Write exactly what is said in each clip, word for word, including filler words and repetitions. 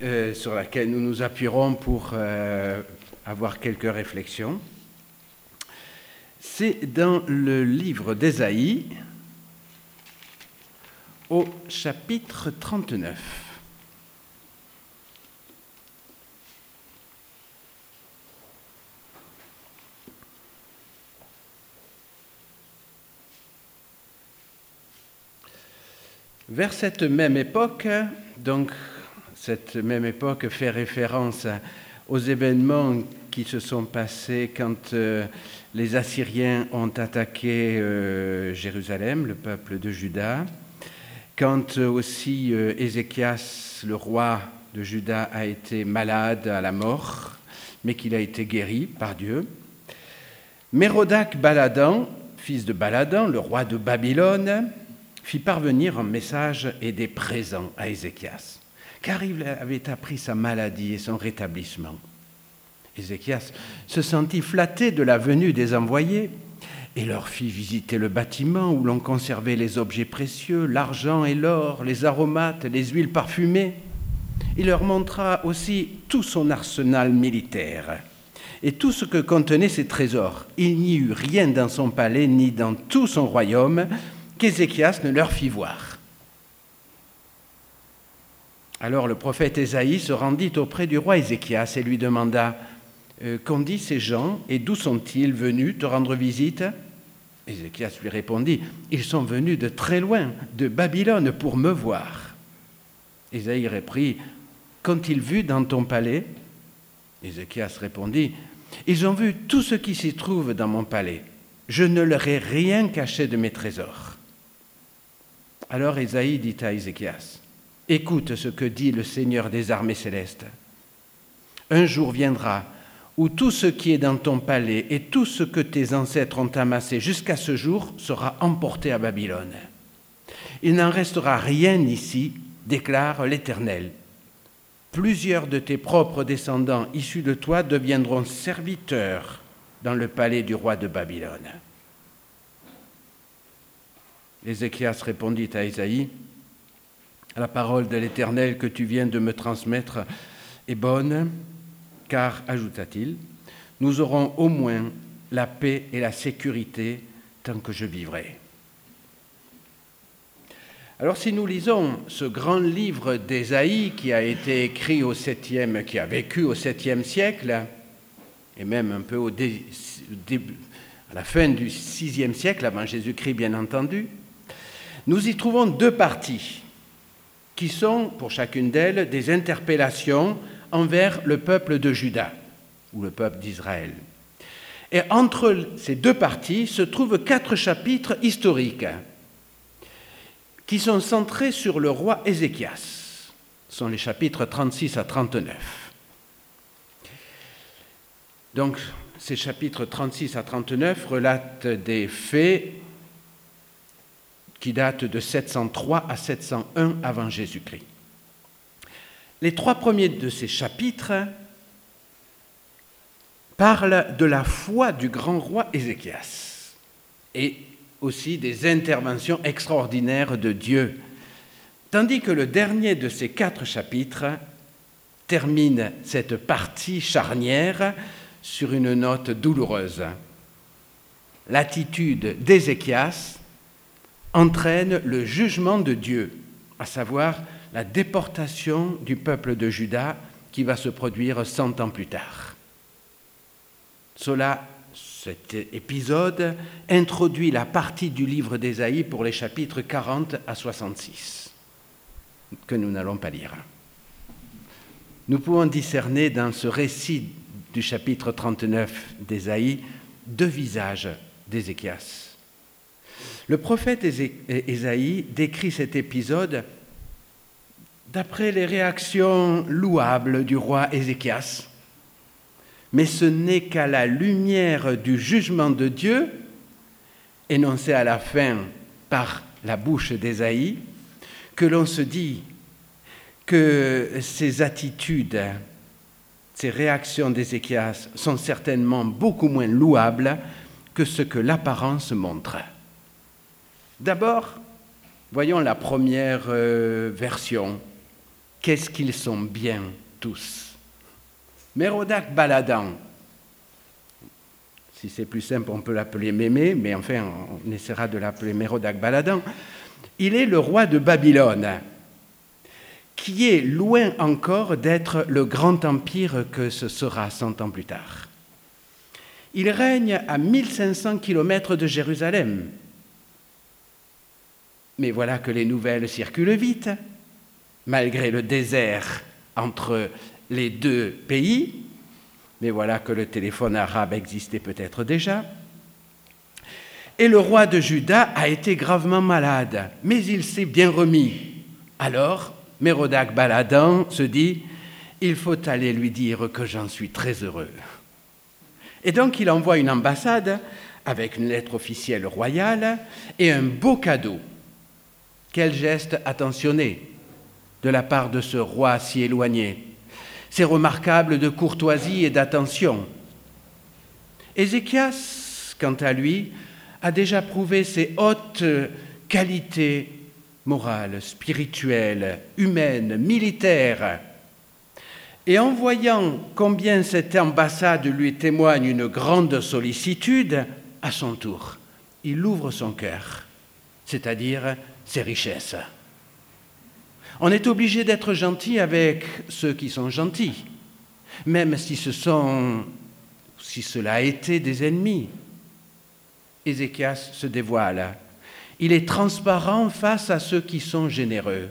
euh, sur laquelle nous nous appuierons pour euh, avoir quelques réflexions. C'est dans le livre d'Ésaïe, au chapitre trente-neuf. Vers cette même époque, donc cette même époque fait référence aux événements qui se sont passés quand euh, les Assyriens ont attaqué euh, Jérusalem, le peuple de Juda, quand euh, aussi euh, Ézéchias, le roi de Juda, a été malade à la mort, mais qu'il a été guéri par Dieu. Mérodach Baladan, fils de Baladan, le roi de Babylone, fit parvenir un message et des présents à Ézéchias, car il avait appris sa maladie et son rétablissement. Ézéchias se sentit flatté de la venue des envoyés et leur fit visiter le bâtiment où l'on conservait les objets précieux, l'argent et l'or, les aromates, les huiles parfumées. Il leur montra aussi tout son arsenal militaire et tout ce que contenaient ses trésors. Il n'y eut rien dans son palais ni dans tout son royaume qu'Ézéchias ne leur fit voir. Alors le prophète Ésaïe se rendit auprès du roi Ézéchias et lui demanda euh, « Qu'ont dit ces gens et d'où sont-ils venus te rendre visite ?» Ézéchias lui répondit « Ils sont venus de très loin, de Babylone, pour me voir. » Ésaïe reprit « Qu'ont-ils vu dans ton palais ?» Ézéchias répondit « Ils ont vu tout ce qui s'y trouve dans mon palais. Je ne leur ai rien caché de mes trésors. » Alors Ésaïe dit à Ézéchias, « Écoute ce que dit le Seigneur des armées célestes. Un jour viendra où tout ce qui est dans ton palais et tout ce que tes ancêtres ont amassé jusqu'à ce jour sera emporté à Babylone. Il n'en restera rien ici, déclare l'Éternel. Plusieurs de tes propres descendants issus de toi deviendront serviteurs dans le palais du roi de Babylone. » Ézéchias répondit à Ésaïe, « La parole de l'Éternel que tu viens de me transmettre est bonne, car, ajouta-t-il, nous aurons au moins la paix et la sécurité tant que je vivrai. » Alors si nous lisons ce grand livre d'Ésaïe qui a été écrit au septième, qui a vécu au septième siècle, et même un peu au dé, début, à la fin du sixième siècle, avant Jésus-Christ bien entendu, nous y trouvons deux parties qui sont, pour chacune d'elles, des interpellations envers le peuple de Juda, ou le peuple d'Israël. Et entre ces deux parties se trouvent quatre chapitres historiques qui sont centrés sur le roi Ézéchias. Ce sont les chapitres trente-six à trente-neuf. Donc, ces chapitres trente-six à trente-neuf relatent des faits qui datent de sept cent trois à sept cent un avant Jésus-Christ. Les trois premiers de ces chapitres parlent de la foi du grand roi Ézéchias et aussi des interventions extraordinaires de Dieu, tandis que le dernier de ces quatre chapitres termine cette partie charnière sur une note douloureuse. L'attitude d'Ézéchias entraîne le jugement de Dieu, à savoir la déportation du peuple de Juda qui va se produire cent ans plus tard. Cela, cet épisode introduit la partie du livre d'Ésaïe pour les chapitres quarante à soixante-six, que nous n'allons pas lire. Nous pouvons discerner dans ce récit du chapitre trente-neuf d'Ésaïe deux visages d'Ézéchias. Le prophète Ésaïe décrit cet épisode d'après les réactions louables du roi Ézéchias, mais ce n'est qu'à la lumière du jugement de Dieu, énoncé à la fin par la bouche d'Ésaïe, que l'on se dit que ces attitudes, ces réactions d'Ézéchias sont certainement beaucoup moins louables que ce que l'apparence montre. D'abord, voyons la première euh, version qu'est-ce qu'ils sont bien tous. Mérodach Baladan, si c'est plus simple, on peut l'appeler Mémé, mais enfin, on essaiera de l'appeler Mérodach Baladan. Il est le roi de Babylone, qui est loin encore d'être le grand empire que ce sera cent ans plus tard. Il règne à mille cinq cents kilomètres de Jérusalem. Mais voilà que les nouvelles circulent vite, malgré le désert entre les deux pays. Mais voilà que le téléphone arabe existait peut-être déjà. Et le roi de Juda a été gravement malade, mais il s'est bien remis. Alors, Mérodach Baladan se dit « Il faut aller lui dire que j'en suis très heureux ». Et donc il envoie une ambassade avec une lettre officielle royale et un beau cadeau. Quel geste attentionné de la part de ce roi si éloigné. C'est remarquable de courtoisie et d'attention. Ézéchias, quant à lui, a déjà prouvé ses hautes qualités morales, spirituelles, humaines, militaires. Et en voyant combien cette ambassade lui témoigne une grande sollicitude, à son tour, il ouvre son cœur, c'est-à-dire ses richesses. On est obligé d'être gentil avec ceux qui sont gentils, même si ce sont, si cela a été des ennemis. Ézéchias se dévoile. Il est transparent face à ceux qui sont généreux.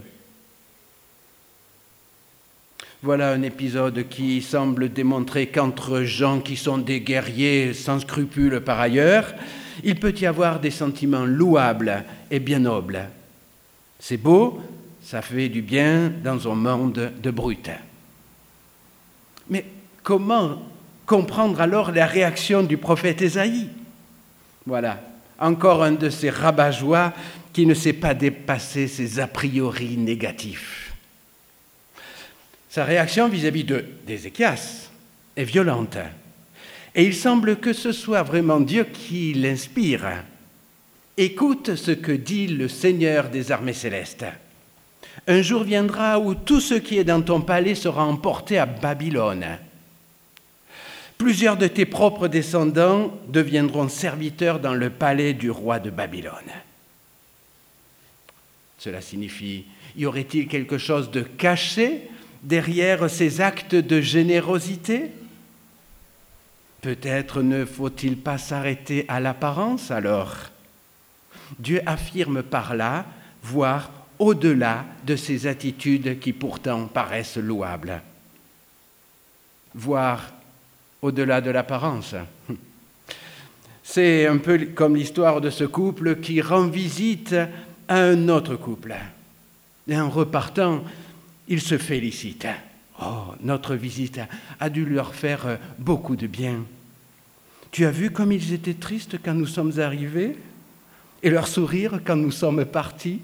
Voilà un épisode qui semble démontrer qu'entre gens qui sont des guerriers sans scrupules par ailleurs, il peut y avoir des sentiments louables et bien nobles. C'est beau, ça fait du bien dans un monde de brutes. Mais comment comprendre alors la réaction du prophète Ésaïe ? Voilà, encore un de ces rabat-joie qui ne sait pas dépasser ses a priori négatifs. Sa réaction vis-à-vis de, d'Ézéchias est violente. Et il semble que ce soit vraiment Dieu qui l'inspire. Écoute ce que dit le Seigneur des armées célestes. Un jour viendra où tout ce qui est dans ton palais sera emporté à Babylone. Plusieurs de tes propres descendants deviendront serviteurs dans le palais du roi de Babylone. Cela signifie, y aurait-il quelque chose de caché derrière ces actes de générosité ? Peut-être ne faut-il pas s'arrêter à l'apparence alors ? Dieu affirme par là, voire au-delà de ces attitudes qui pourtant paraissent louables. Voire au-delà de l'apparence. C'est un peu comme l'histoire de ce couple qui rend visite à un autre couple. Et en repartant, ils se félicitent. Oh, notre visite a dû leur faire beaucoup de bien. Tu as vu comme ils étaient tristes quand nous sommes arrivés et leur sourire quand nous sommes partis?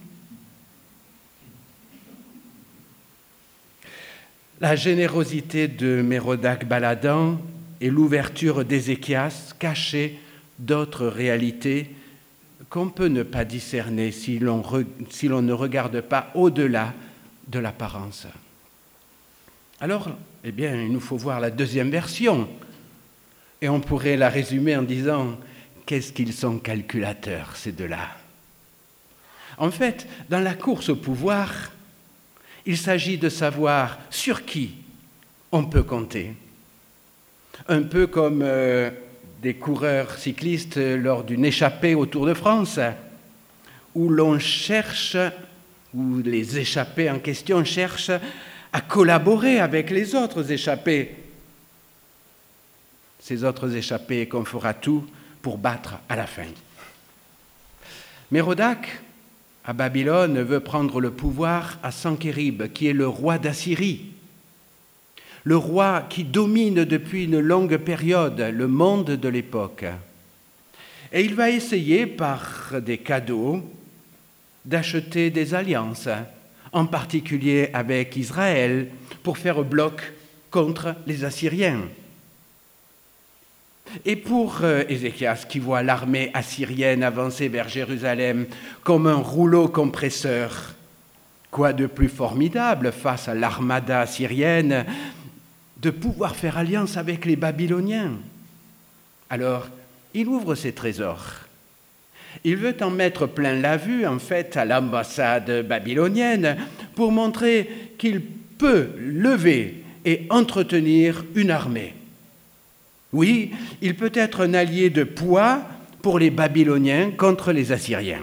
La générosité de Mérodach Baladan et l'ouverture d'Ézéchias cachaient d'autres réalités qu'on peut ne pas discerner si l'on, re, si l'on ne regarde pas au-delà de l'apparence. Alors, eh bien, il nous faut voir la deuxième version. Et on pourrait la résumer en disant « Qu'est-ce qu'ils sont calculateurs, ces deux-là » En fait, dans la course au pouvoir, il s'agit de savoir sur qui on peut compter. Un peu comme euh, des coureurs cyclistes lors d'une échappée au Tour de France, où l'on cherche, où les échappés en question cherchent à collaborer avec les autres échappés. Ces autres échappés qu'on fera tout pour battre à la fin. Mérodach, à Babylone, veut prendre le pouvoir à Sankérib, qui est le roi d'Assyrie. Le roi qui domine depuis une longue période le monde de l'époque. Et il va essayer, par des cadeaux, d'acheter des alliances, en particulier avec Israël, pour faire bloc contre les Assyriens. Et pour euh, Ézéchias, qui voit l'armée assyrienne avancer vers Jérusalem comme un rouleau compresseur, Quoi de plus formidable face à l'armada assyrienne de pouvoir faire alliance avec les Babyloniens? Alors, il ouvre ses trésors. Il veut en mettre plein la vue, en fait, à l'ambassade babylonienne pour montrer qu'il peut lever et entretenir une armée. Oui, il peut être un allié de poids pour les Babyloniens contre les Assyriens.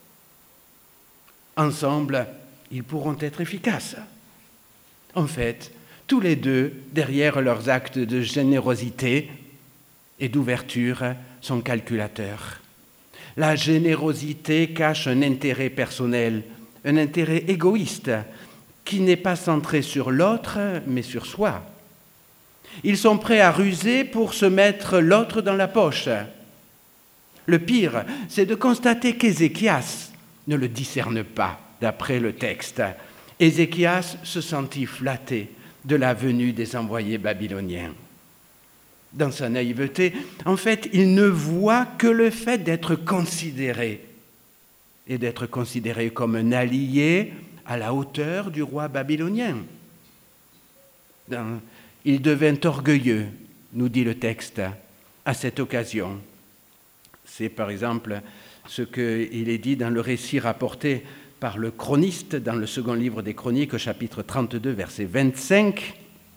Ensemble, ils pourront être efficaces. En fait, tous les deux, derrière leurs actes de générosité et d'ouverture, sont calculateurs. La générosité cache un intérêt personnel, un intérêt égoïste, qui n'est pas centré sur l'autre, mais sur soi. Ils sont prêts à ruser pour se mettre l'autre dans la poche. Le pire, c'est de constater qu'Ézéchias ne le discerne pas, d'après le texte. Ézéchias se sentit flatté de la venue des envoyés babyloniens. Dans sa naïveté, en fait, il ne voit que le fait d'être considéré et d'être considéré comme un allié à la hauteur du roi babylonien. Dans, il devint orgueilleux, nous dit le texte, à cette occasion. C'est par exemple ce qu'il est dit dans le récit rapporté par le chroniste dans le second livre des Chroniques, au chapitre trente-deux, verset vingt-cinq.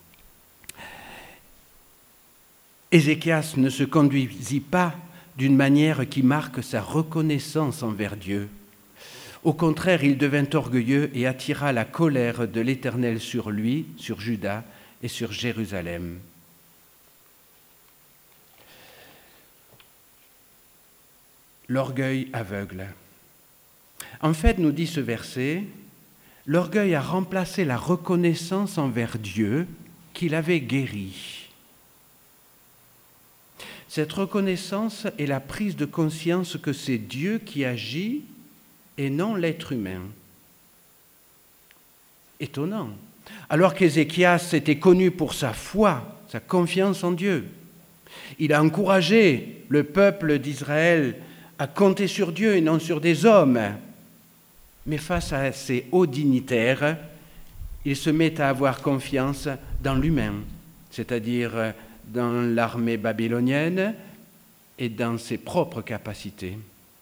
Ézéchias ne se conduisit pas d'une manière qui marque sa reconnaissance envers Dieu. Au contraire, il devint orgueilleux et attira la colère de l'Éternel sur lui, sur Juda et sur Jérusalem. L'orgueil aveugle. En fait, nous dit ce verset, l'orgueil a remplacé la reconnaissance envers Dieu qu'il avait guéri. Cette reconnaissance est la prise de conscience que c'est Dieu qui agit et non l'être humain. Étonnant. Alors qu'Ézéchias était connu pour sa foi, sa confiance en Dieu, il a encouragé le peuple d'Israël à compter sur Dieu et non sur des hommes. Mais face à ces hauts dignitaires, il se met à avoir confiance dans l'humain, c'est-à-dire dans l'armée babylonienne et dans ses propres capacités.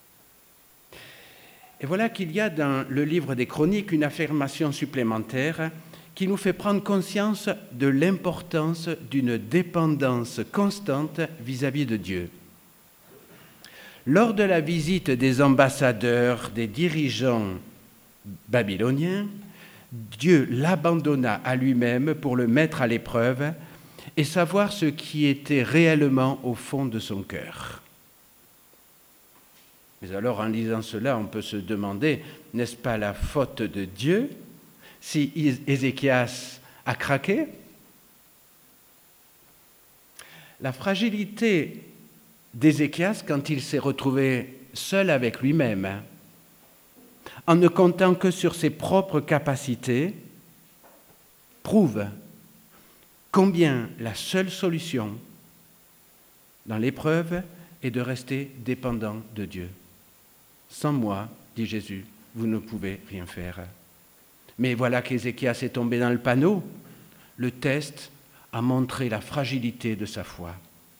Et voilà qu'il y a dans le livre des Chroniques une affirmation supplémentaire qui nous fait prendre conscience de l'importance d'une dépendance constante vis-à-vis de Dieu. Lors de la visite des ambassadeurs, des dirigeants babyloniens, Dieu l'abandonna à lui-même pour le mettre à l'épreuve et savoir ce qui était réellement au fond de son cœur. Mais alors, en lisant cela, on peut se demander, n'est-ce pas la faute de Dieu si Ézéchias a craqué? La fragilité d'Ézéchias, quand il s'est retrouvé seul avec lui-même, en ne comptant que sur ses propres capacités, prouve combien la seule solution dans l'épreuve est de rester dépendant de Dieu. Sans moi, dit Jésus, vous ne pouvez rien faire. Mais voilà qu'Ézéchias est tombé dans le panneau. Le test a montré la fragilité de sa foi.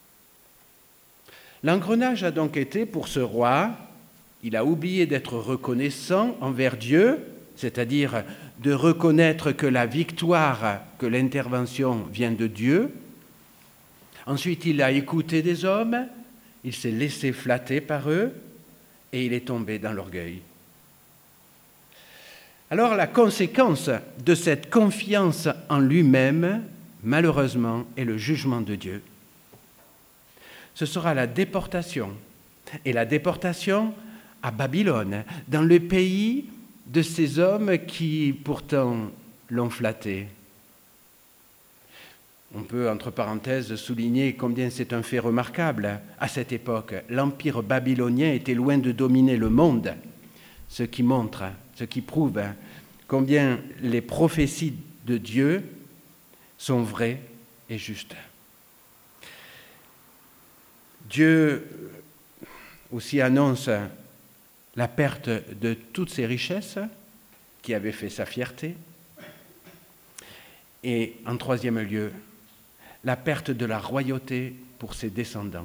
L'engrenage a donc été pour ce roi, il a oublié d'être reconnaissant envers Dieu, c'est-à-dire de reconnaître que la victoire, que l'intervention vient de Dieu. Ensuite, il a écouté des hommes, il s'est laissé flatter par eux et il est tombé dans l'orgueil. Alors, la conséquence de cette confiance en lui-même, malheureusement, est le jugement de Dieu. Ce sera la déportation. Et la déportation à Babylone, dans le pays de ces hommes qui, pourtant, l'ont flatté. On peut, entre parenthèses, souligner combien c'est un fait remarquable. À cette époque, l'empire babylonien était loin de dominer le monde, ce qui montre, ce qui prouve combien les prophéties de Dieu sont vraies et justes. Dieu aussi annonce la perte de toutes ses richesses qui avait fait sa fierté. Et en troisième lieu, la perte de la royauté pour ses descendants.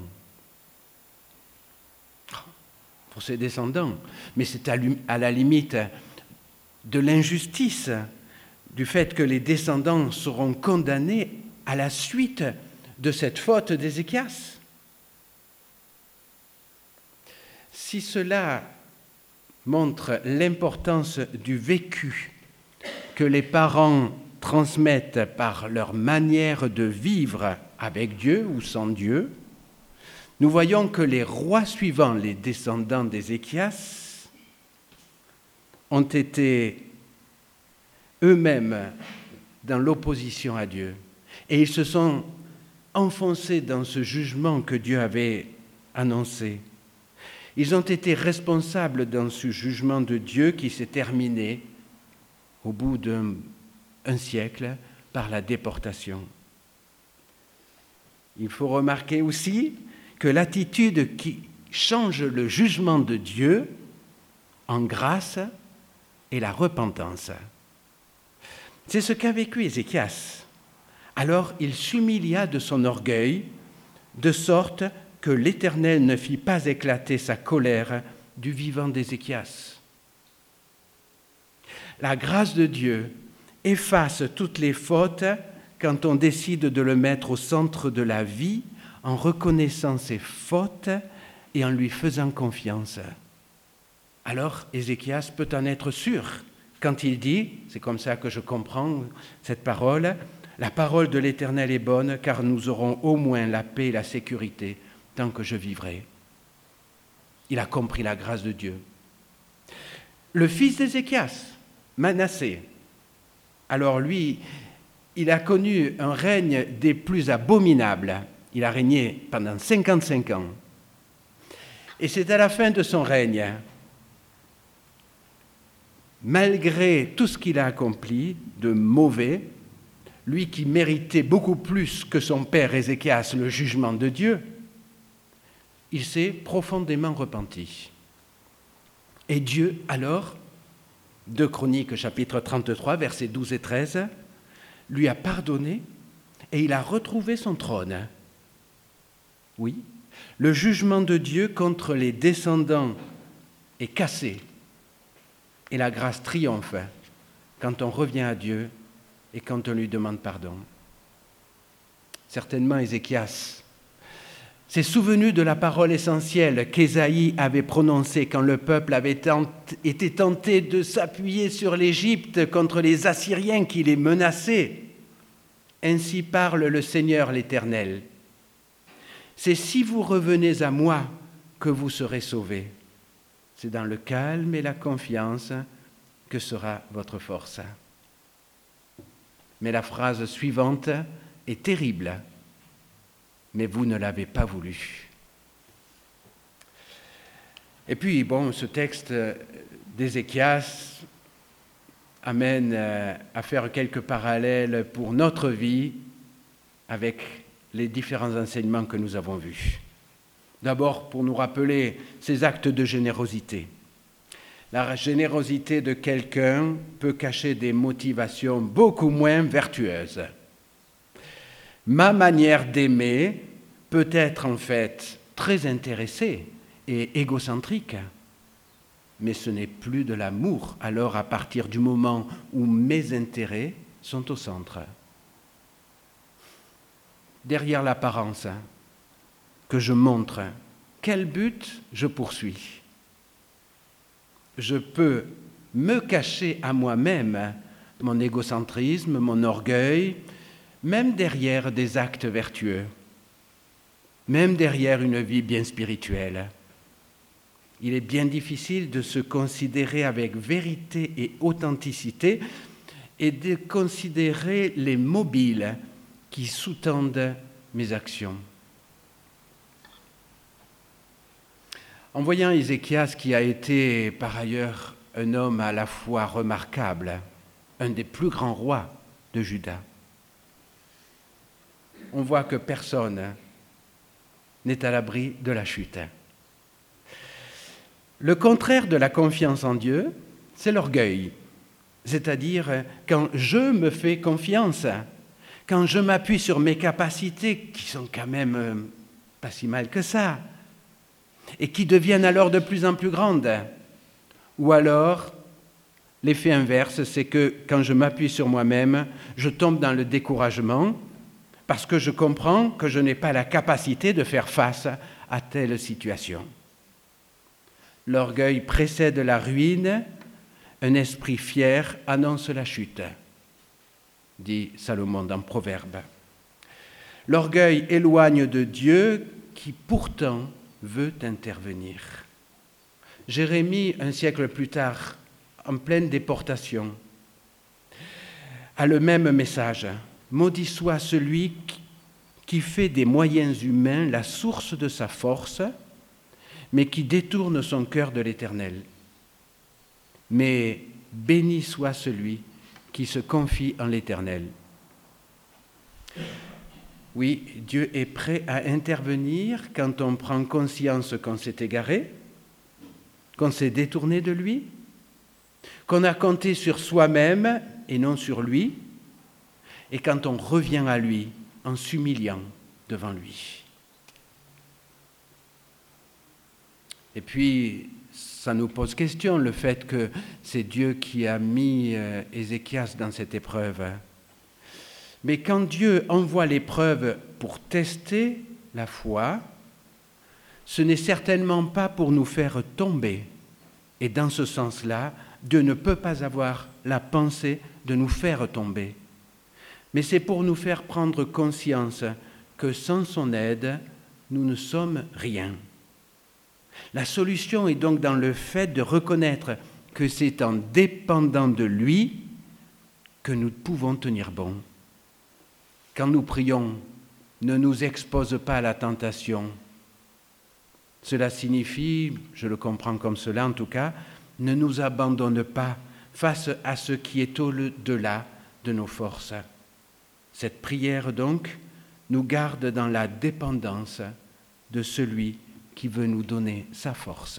Pour ses descendants, mais c'est à la limite de l'injustice, du fait que les descendants seront condamnés à la suite de cette faute d'Ézéchias. Si cela montre l'importance du vécu que les parents transmettent par leur manière de vivre avec Dieu ou sans Dieu, nous voyons que les rois suivants, les descendants d'Ézéchias, ont été eux-mêmes dans l'opposition à Dieu. Et ils se sont enfoncés dans ce jugement que Dieu avait annoncé. Ils ont été responsables dans ce jugement de Dieu qui s'est terminé au bout d'un un siècle par la déportation. Il faut remarquer aussi que l'attitude qui change le jugement de Dieu en grâce est la repentance. C'est ce qu'a vécu Ézéchias. Alors il s'humilia de son orgueil, de sorte que l'Éternel ne fit pas éclater sa colère du vivant d'Ézéchias. La grâce de Dieu efface toutes les fautes quand on décide de le mettre au centre de la vie en reconnaissant ses fautes et en lui faisant confiance. Alors Ézéchias peut en être sûr quand il dit, c'est comme ça que je comprends cette parole, « La parole de l'Éternel est bonne, car nous aurons au moins la paix et la sécurité tant que je vivrai. » Il a compris la grâce de Dieu. Le fils d'Ézéchias, Manassé, alors lui, il a connu un règne des plus abominables. Il a régné pendant cinquante-cinq ans. Et c'est à la fin de son règne, malgré tout ce qu'il a accompli de mauvais, lui qui méritait beaucoup plus que son père Ézéchias le jugement de Dieu, il s'est profondément repenti. Et Dieu, alors, deux Chroniques, chapitre trente-trois, versets douze et treize, lui a pardonné et il a retrouvé son trône. Oui, le jugement de Dieu contre les descendants est cassé et la grâce triomphe quand on revient à Dieu et quand on lui demande pardon. Certainement, Ézéchias s'est souvenu de la parole essentielle qu'Ésaïe avait prononcée quand le peuple avait tent- été tenté de s'appuyer sur l'Égypte contre les Assyriens qui les menaçaient. Ainsi parle le Seigneur l'Éternel. C'est si vous revenez à moi que vous serez sauvés. C'est dans le calme et la confiance que sera votre force. Mais la phrase suivante est terrible. Mais vous ne l'avez pas voulu. Et puis, bon, ce texte d'Ézéchias amène à faire quelques parallèles pour notre vie avec les différents enseignements que nous avons vus. D'abord, pour nous rappeler ces actes de générosité. La générosité de quelqu'un peut cacher des motivations beaucoup moins vertueuses. Ma manière d'aimer peut être en fait très intéressée et égocentrique, mais ce n'est plus de l'amour alors à partir du moment où mes intérêts sont au centre. Derrière l'apparence que je montre, quel but je poursuis? Je peux me cacher à moi-même mon égocentrisme, mon orgueil, même derrière des actes vertueux, même derrière une vie bien spirituelle. Il est bien difficile de se considérer avec vérité et authenticité et de considérer les mobiles qui sous-tendent mes actions. En voyant Ézéchias, qui a été par ailleurs un homme à la fois remarquable, un des plus grands rois de Juda, on voit que personne n'est à l'abri de la chute. Le contraire de la confiance en Dieu, c'est l'orgueil. c'est-à-dire quand je me fais confiance, quand je m'appuie sur mes capacités, qui sont quand même euh, pas si mal que ça, et qui deviennent alors de plus en plus grandes. Ou alors, l'effet inverse, c'est que quand je m'appuie sur moi-même, je tombe dans le découragement parce que je comprends que je n'ai pas la capacité de faire face à telle situation. L'orgueil précède la ruine, un esprit fier annonce la chute, dit Salomon dans Proverbe. L'orgueil éloigne de Dieu qui pourtant veut intervenir. Jérémie, un siècle plus tard, en pleine déportation, a le même message. « Maudit soit celui qui fait des moyens humains la source de sa force, mais qui détourne son cœur de l'Éternel. Mais béni soit celui qui se confie en l'Éternel. » Oui, Dieu est prêt à intervenir quand on prend conscience qu'on s'est égaré, qu'on s'est détourné de lui, qu'on a compté sur soi-même et non sur lui, et quand on revient à lui en s'humiliant devant lui. Et puis, ça nous pose question, le fait que c'est Dieu qui a mis euh, Ézéchias dans cette épreuve. Mais quand Dieu envoie l'épreuve pour tester la foi, ce n'est certainement pas pour nous faire tomber. Et dans ce sens-là, Dieu ne peut pas avoir la pensée de nous faire tomber. Mais c'est pour nous faire prendre conscience que sans son aide, nous ne sommes rien. La solution est donc dans le fait de reconnaître que c'est en dépendant de lui que nous pouvons tenir bon. Quand nous prions, ne nous expose pas à la tentation. Cela signifie, je le comprends comme cela en tout cas, ne nous abandonne pas face à ce qui est au-delà de nos forces. Cette prière donc nous garde dans la dépendance de celui qui veut nous donner sa force.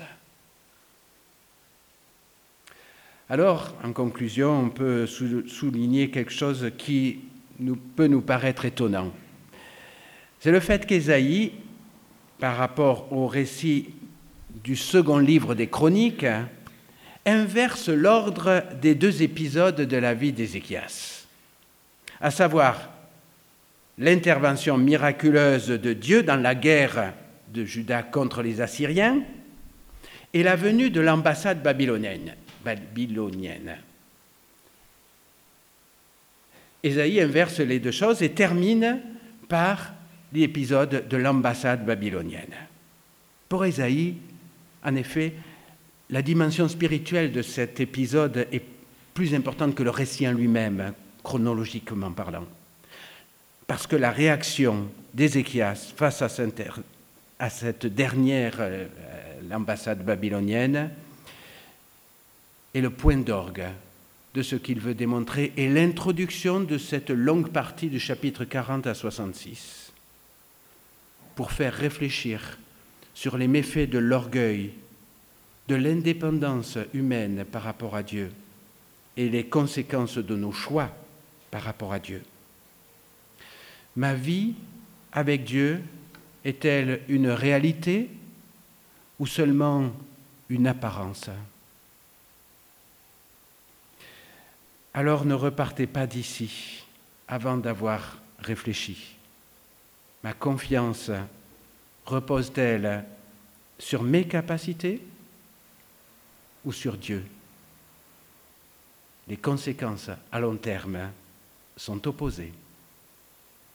Alors, en conclusion, on peut souligner quelque chose qui nous, peut nous paraître étonnant. C'est le fait qu'Ésaïe, par rapport au récit du second livre des Chroniques, inverse l'ordre des deux épisodes de la vie d'Ézéchias, à savoir l'intervention miraculeuse de Dieu dans la guerre de Juda contre les Assyriens et la venue de l'ambassade babylonienne. babylonienne. Ésaïe inverse les deux choses et termine par l'épisode de l'ambassade babylonienne. Pour Ésaïe, en effet, la dimension spirituelle de cet épisode est plus importante que le récit en lui-même, chronologiquement parlant. Parce que la réaction d'Ézéchias face à cette, à cette dernière, euh, l'ambassade babylonienne, est le point d'orgue de ce qu'il veut démontrer et l'introduction de cette longue partie du chapitre quarante à soixante-six pour faire réfléchir sur les méfaits de l'orgueil, de l'indépendance humaine par rapport à Dieu et les conséquences de nos choix par rapport à Dieu. Ma vie avec Dieu est-elle une réalité ou seulement une apparence ? Alors ne repartez pas d'ici avant d'avoir réfléchi. Ma confiance repose-t-elle sur mes capacités ou sur Dieu ? Les conséquences à long terme sont opposées.